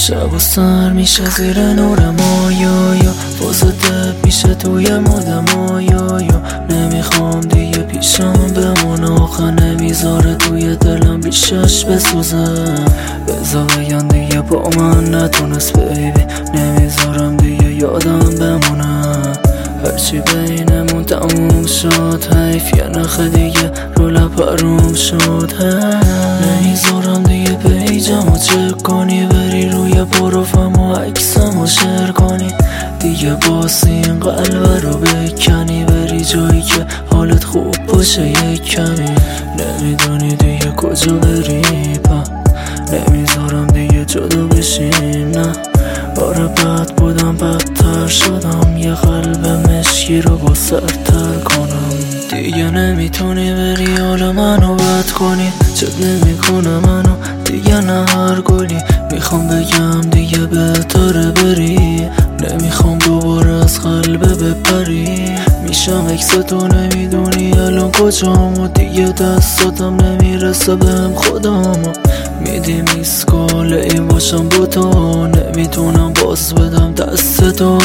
شب و سر میشه زیر نور مایا، واسه دب میشه توی مایا. نمیخوام دیگه پیشم بمونه، آخه نمیذاره توی دلم بیشش بسوزم. بذار بگن دیگه با من نتونست بیبی، نمیذارم دیگه یادم بمونه. هرچی بینمون تموم شد، حیف یه نخ دیگه رو لب حروم شد. نمیذارم دیگه پیجمو چک کنی، بری روی پروفم و عکسمو شیر کنی. دیگه باسی این قلبه رو بکنی، بری جایی که حالت خوب باشه یک کمی. نمیدونی دیگه کجا بری نمیذارم دیگه جدا بشیم. نه آره بد بودم، بدتر شدم، یه قلب مشکی رو با سرتر کنم. دیگه نمیتونی بری حال منو بد کنی، چت نمیکنه منو دیگه نه هر گلی. میخوام بگم دیگه بهتره بری، نمیخوام دوباره از قلبه بپری. میشم اکستو نمیدونی الان کجام، و دیگه دستاتم نمیرسه بهم خودمو. میدی میسکاله این باشم با تو، نمیتونم باز بدم دست تو.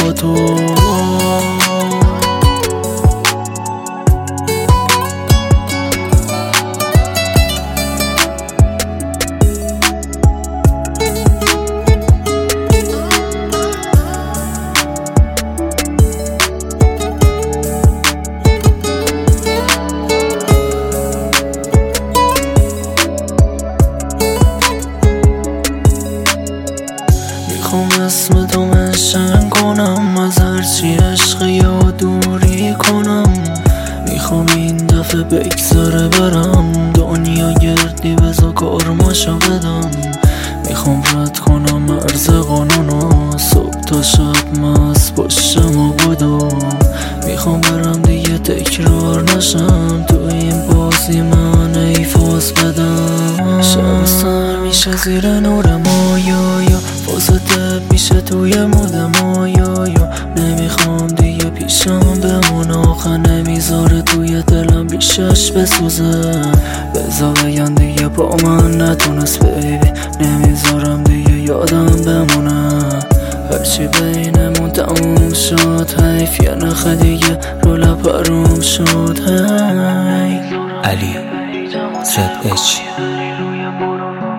میخوام اسم تو منشن کنم، از هرچی عشق یا دوری کنم. میخوام این دفعه بگذره برم، دنیا گردی بزا کارماشو بدم. میخوام رد کنم مرز قانونو، صبح تا شب مست پشتم و بودم. میخوام برم دیگه تکرار نشم، تو این بازی من ای فاز بدم. شب سر میشه زیر نور مایا، واسه دب میشه توی مایا. نمیخوام دیگه پیشم بمونه، آخه نمیذاره توی دلم بیشش بسوزم. بذار بگن دیگه با من نتونست بیبی، نمیذارم دیگه یادم بمونه. هرچی بینمون تموم شد، حیف یه نخ دیگه رو لب حروم شد. علی ZH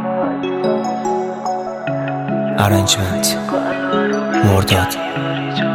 Arrangement مرداد